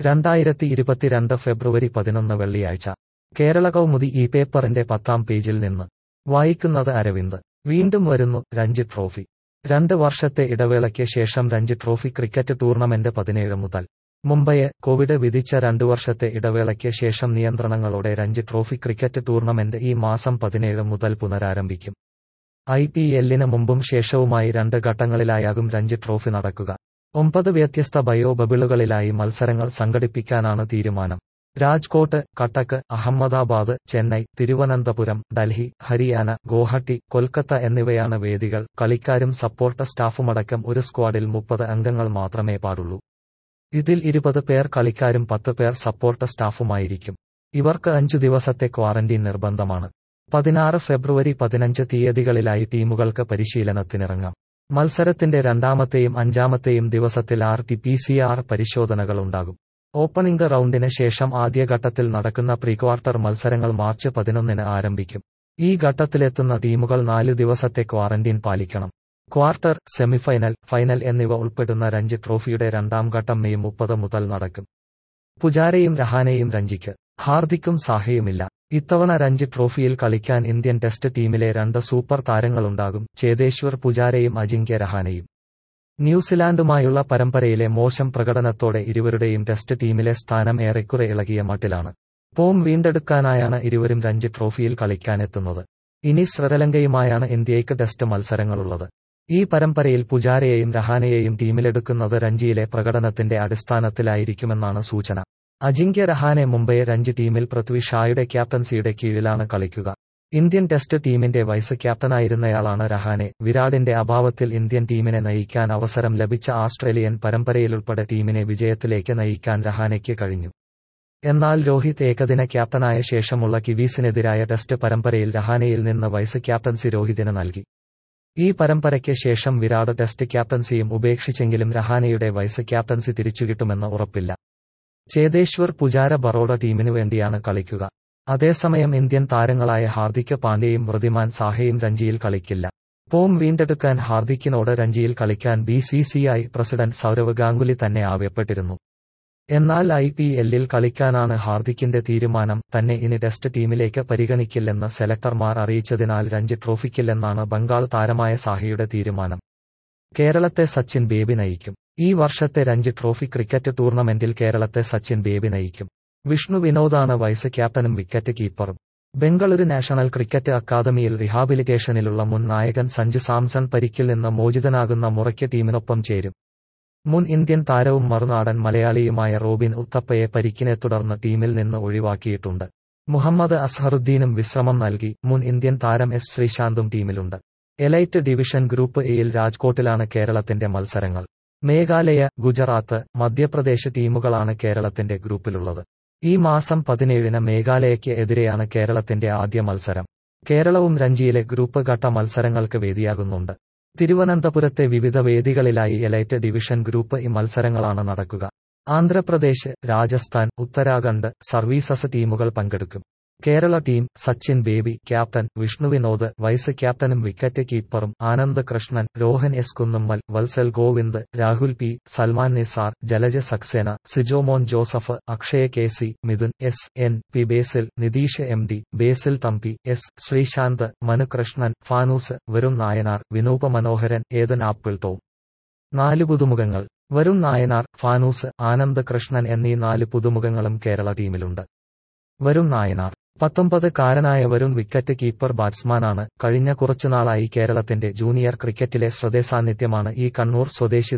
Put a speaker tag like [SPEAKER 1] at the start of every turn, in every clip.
[SPEAKER 1] 2022 ഫെബ്രുവരി 11 വെള്ളിയാഴ്ച കേരള കൗമുദി ഈ പേപ്പറിന്റെ 10-ാം പേജിൽ നിന്ന് വായിക്കുന്നത് അരവിന്ദ്. വീണ്ടും വരുന്നു രഞ്ജി ട്രോഫി. 2 വർഷത്തെ ഇടവേളയ്ക്ക് ശേഷം രഞ്ജി ട്രോഫി ക്രിക്കറ്റ് ടൂർണമെന്റ് 17 മുതൽ. മുംബൈ. കോവിഡ് വിധിച്ച 2 വർഷത്തെ ഇടവേളയ്ക്ക് ശേഷം നിയന്ത്രണങ്ങളോടെ രഞ്ജി ട്രോഫി ക്രിക്കറ്റ് ടൂർണമെന്റ് ഈ മാസം 17 മുതൽ പുനരാരംഭിക്കും. IPL-ന് മുമ്പും ശേഷവുമായി 2 ഘട്ടങ്ങളിലായാകും രഞ്ജി ട്രോഫി നടക്കുക. 9 വ്യത്യസ്ത ബയോ ബബിളുകളിലായി മത്സരങ്ങൾ സംഘടിപ്പിക്കാനാണ് തീരുമാനം. രാജ്കോട്ട്, കട്ടക്ക്, അഹമ്മദാബാദ്, ചെന്നൈ, തിരുവനന്തപുരം, ഡൽഹി, ഹരിയാന, ഗോഹട്ടി, കൊൽക്കത്ത എന്നിവയാണ് വേദികൾ. കളിക്കാരും സപ്പോർട്ട് സ്റ്റാഫുമടക്കം ഒരു സ്ക്വാഡിൽ 30 അംഗങ്ങൾ മാത്രമേ പാടുള്ളൂ. ഇതിൽ 20 പേർ കളിക്കാരും 10 പേർ സപ്പോർട്ട് സ്റ്റാഫുമായിരിക്കും. ഇവർക്ക് 5 ദിവസത്തെ ക്വാറന്റീൻ നിർബന്ധമാണ്. 16 ഫെബ്രുവരി 15 തീയതികളിലായി ടീമുകൾക്ക് പരിശീലനത്തിനിറങ്ങാം. മത്സരത്തിന്റെ 2ാമത്തെയും 5ാമത്തെയും ദിവസത്തിൽ RT-PCR പരിശോധനകളുണ്ടാകും. ഓപ്പണിംഗ് റൗണ്ടിന് ശേഷം ആദ്യഘട്ടത്തിൽ നടക്കുന്ന പ്രീക്വാർട്ടർ മത്സരങ്ങൾ മാർച്ച് 11-ന് ആരംഭിക്കും. ഈ ഘട്ടത്തിലെത്തുന്ന ടീമുകൾ 4 ദിവസത്തെ ക്വാറന്റീൻ പാലിക്കണം. ക്വാർട്ടർ, സെമിഫൈനൽ, ഫൈനൽ എന്നിവ ഉൾപ്പെടുന്ന രഞ്ജി ട്രോഫിയുടെ 2ാം ഘട്ടം മെയ് 30 മുതൽ നടക്കും. പുജാരയും രഹാനെയും രഞ്ജിക്ക്, ഹാർദിക്കും സാഹയുമില്ല. ഇത്തവണ രഞ്ജി ട്രോഫിയിൽ കളിക്കാൻ ഇന്ത്യൻ ടെസ്റ്റ് ടീമിലെ 2 സൂപ്പർ താരങ്ങളുണ്ടാകും: ചേതേശ്വർ പുജാരയും അജിങ്ക്യ രഹാനെയും. ന്യൂസിലാൻഡുമായുള്ള പരമ്പരയിലെ മോശം പ്രകടനത്തോടെ ഇരുവരുടെയും ടെസ്റ്റ് ടീമിലെ സ്ഥാനം ഏറെക്കുറെ ഇളകിയ മട്ടിലാണ്. ഫോം വീണ്ടെടുക്കാനായാണ് ഇരുവരും രഞ്ജി ട്രോഫിയിൽ കളിക്കാനെത്തുന്നത്. ഇനി ശ്രീലങ്കയുമായാണ് ഇന്ത്യയ്ക്ക് ടെസ്റ്റ് മത്സരങ്ങളുള്ളത്. ഈ പരമ്പരയിൽ പുജാരയെയും രഹാനെയെയും ടീമിലെടുക്കുന്നത് രഞ്ജിയിലെ പ്രകടനത്തിന്റെ അടിസ്ഥാനത്തിലായിരിക്കുമെന്നാണ് സൂചന. അജിങ്ക്യ രഹാനെ മുംബൈ രഞ്ജി ടീമിൽ പൃഥ്വി ഷായുടെ ക്യാപ്റ്റൻസിയുടെ കീഴിലാണ് കളിക്കുക. ഇന്ത്യൻ ടെസ്റ്റ് ടീമിന്റെ വൈസ് ക്യാപ്റ്റനായിരുന്നയാളാണ് രഹാനെ. വിരാടിന്റെ അഭാവത്തിൽ ഇന്ത്യൻ ടീമിനെ നയിക്കാൻ അവസരം ലഭിച്ച ആസ്ട്രേലിയൻ പരമ്പരയിലുൾപ്പെടെ ടീമിനെ വിജയത്തിലേക്ക് നയിക്കാൻ രഹാനെയ്ക്ക് കഴിഞ്ഞു. എന്നാൽ രോഹിത് ഏകദിന ക്യാപ്റ്റനായ ശേഷമുള്ള കിവീസിനെതിരായ ടെസ്റ്റ് പരമ്പരയിൽ രഹാനെയിൽ നിന്ന് വൈസ് ക്യാപ്റ്റൻസി രോഹിതിന് നൽകി. ഈ പരമ്പരയ്ക്ക് ശേഷം വിരാട് ടെസ്റ്റ് ക്യാപ്റ്റൻസിയും ഉപേക്ഷിച്ചെങ്കിലും രഹാനെയുടെ വൈസ് ക്യാപ്റ്റൻസി തിരിച്ചുകിട്ടുമെന്ന് ഉറപ്പില്ല. ചേതേശ്വർ പുജാര ബറോഡ ടീമിനു വേണ്ടിയാണ് കളിക്കുക. അതേസമയം ഇന്ത്യൻ താരങ്ങളായ ഹാർദിക് പാണ്ഡ്യയും വൃദ്ധിമാൻ സാഹയും രഞ്ജിയിൽ കളിക്കില്ല. ഫോം വീണ്ടെടുക്കാൻ ഹാർദിക്കിനോട് രഞ്ജിയിൽ കളിക്കാൻ BCCI പ്രസിഡന്റ് സൗരവ് ഗാംഗുലി തന്നെ ആവശ്യപ്പെട്ടിരുന്നു. എന്നാൽ IPL-ൽ കളിക്കാനാണ് ഹാർദിക്കിന്റെ തീരുമാനം. തന്നെ ഇനി ടെസ്റ്റ് ടീമിലേക്ക് പരിഗണിക്കില്ലെന്ന് സെലക്ടർമാർ അറിയിച്ചതിനാൽ രഞ്ജി ട്രോഫിക്കില്ലെന്നാണ് ബംഗാൾ താരമായ സാഹയുടെ തീരുമാനം. കേരളത്തെ സച്ചിൻ ബേബി നയിക്കും. ഈ വർഷത്തെ രഞ്ജി ട്രോഫി ക്രിക്കറ്റ് ടൂർണമെന്റിൽ കേരളത്തെ സച്ചിൻ ബേബി നയിക്കും. വിഷ്ണു വിനോദാണ് വൈസ് ക്യാപ്റ്റനും വിക്കറ്റ് കീപ്പറും. ബംഗളൂരു നാഷണൽ ക്രിക്കറ്റ് അക്കാദമിയിൽ റീഹാബിലിറ്റേഷനിലുള്ള മുൻ നായകൻ സഞ്ജു സാംസൺ പരിക്കിൽ നിന്ന് മോചിതനാകുന്ന മുറയ്ക്ക് ടീമിനൊപ്പം ചേരും. മുൻ ഇന്ത്യൻ താരവും മറുനാടൻ മലയാളിയുമായ റോബിൻ ഉത്തപ്പയെ പരിക്കിനെ തുടർന്ന് ടീമിൽ നിന്ന് ഒഴിവാക്കിയിട്ടുണ്ട്. മുഹമ്മദ് അസ്ഹറുദ്ദീനും വിശ്രമം നൽകി. മുൻ ഇന്ത്യൻ താരം S ശ്രീശാന്തും ടീമിലുണ്ട്. എലൈറ്റ് ഡിവിഷൻ ഗ്രൂപ്പ് എയിൽ രാജ്കോട്ടിലാണ് കേരളത്തിന്റെ മത്സരങ്ങൾ. മേഘാലയ, ഗുജറാത്ത്, മധ്യപ്രദേശ് ടീമുകളാണ് കേരളത്തിന്റെ ഗ്രൂപ്പിലുള്ളത്. ഈ മാസം 17-ന് മേഘാലയയ്ക്ക് എതിരെയാണ് കേരളത്തിന്റെ ആദ്യ മത്സരം. കേരളവും രഞ്ജിയിലെ ഗ്രൂപ്പ് ഘട്ട മത്സരങ്ങൾക്ക് വേദിയാകുന്നുണ്ട്. തിരുവനന്തപുരത്തെ വിവിധ വേദികളിലായി എലൈറ്റ് ഡിവിഷൻ ഗ്രൂപ്പ് ഇ മത്സരങ്ങളാണ് നടക്കുക. ആന്ധ്രാപ്രദേശ്, രാജസ്ഥാൻ, ഉത്തരാഖണ്ഡ് സർവീസസ് ടീമുകൾ പങ്കെടുക്കും. Kerala team: Sachin Baby captain, Vishnu Vinod vice ക്യാപ്റ്റനും വിക്കറ്റ് കീപ്പറും, Anand Krishnan, Rohan S Kunnummal, Vatsal Govind, Rahul P, Salman Nizar, Jalaj Saxena, Sijomon Joseph, Akshay KC, Mithun S, N P Basil, Nitheesh MD, Basil Thampi, S Sreesanth, Manukrishnan, Fanoos, Varun Nayanar, Vinoop Manoharan, Eden Apple Tom. 4 പുതുമുഖങ്ങൾ: വരുൺ നായനാർ, ഫാനൂസ്, ആനന്ദ് കൃഷ്ണൻ എന്നീ 4 പുതുമുഖങ്ങളും കേരള ടീമിലുണ്ട്. വരുൺ നായനാർ 19-കാരനായ വരുൺ വിക്കറ്റ് കീപ്പർ ബാറ്റ്സ്മാനാണ്. കഴിഞ്ഞ കുറച്ചുനാളായി കേരളത്തിന്റെ ജൂനിയർ ക്രിക്കറ്റിലെ ശ്രദ്ധേയസാന്നിധ്യമാണ് ഈ കണ്ണൂർ സ്വദേശി.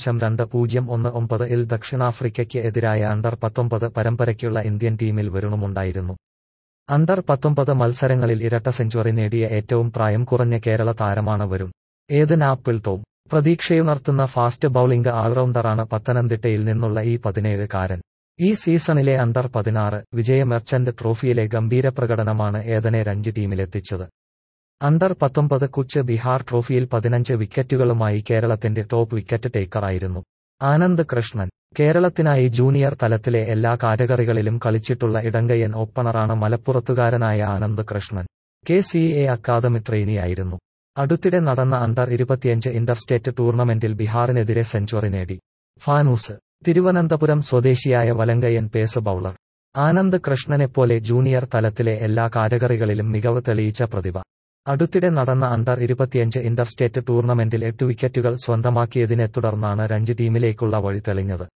[SPEAKER 1] 2.019-ൽ ദക്ഷിണാഫ്രിക്കയ്ക്ക് എതിരായ അണ്ടർ-19 പരമ്പരയ്ക്കുള്ള ഇന്ത്യൻ ടീമിൽ വരുണുമുണ്ടായിരുന്നു. അണ്ടർ-19 മത്സരങ്ങളിൽ ഇരട്ട സെഞ്ചുറി നേടിയ ഏറ്റവും പ്രായം കുറഞ്ഞ കേരള താരമാണ് വരുൺ. ഏതൻ ആപ്പിൾ ടോം പ്രതീക്ഷയുണർത്തുന്ന ഫാസ്റ്റ് ബൌളിംഗ് ആൾറൗണ്ടറാണ് പത്തനംതിട്ടയിൽ നിന്നുള്ള ഈ 17-കാരൻ. ഈ സീസണിലെ അണ്ടർ-16 വിജയ മെർച്ചന്റ് ട്രോഫിയിലെ ഗംഭീര പ്രകടനമാണ് ഏതനെ രഞ്ജി ടീമിലെത്തിച്ചത്. അണ്ടർ-19 കുച്ച് ബിഹാർ ട്രോഫിയിൽ 15 വിക്കറ്റുകളുമായി കേരളത്തിന്റെ ടോപ്പ് വിക്കറ്റ് ടേക്കറായിരുന്നു. ആനന്ദ് കൃഷ്ണൻ കേരളത്തിനായി ജൂനിയർ തലത്തിലെ എല്ലാ കാറ്റഗറികളിലും കളിച്ചിട്ടുള്ള ഇടങ്കയ്യൻ ഓപ്പണറാണ് മലപ്പുറത്തുകാരനായ ആനന്ദ് കൃഷ്ണൻ. KCA അക്കാദമി ട്രെയിനിയായിരുന്നു. അടുത്തിടെ നടന്ന അണ്ടർ-25 ഇന്റർസ്റ്റേറ്റ് ടൂർണമെന്റിൽ ബിഹാറിനെതിരെ സെഞ്ചുറി നേടി. ഫാനൂസ് തിരുവനന്തപുരം സ്വദേശിയായ വലങ്കയ്യൻ പേസ് ബൌളർ ആനന്ദ് കൃഷ്ണനെപ്പോലെ ജൂനിയർ തലത്തിലെ എല്ലാ കാറ്റഗറികളിലും മികവ് തെളിയിച്ച പ്രതിഭ. അടുത്തിടെ നടന്ന അണ്ടർ 25 ഇന്റർസ്റ്റേറ്റ് ടൂർണമെന്റിൽ 8 വിക്കറ്റുകൾ സ്വന്തമാക്കിയതിനെ തുടർന്നാണ് രഞ്ജി ടീമിലേക്കുള്ള വഴി തെളിഞ്ഞത്.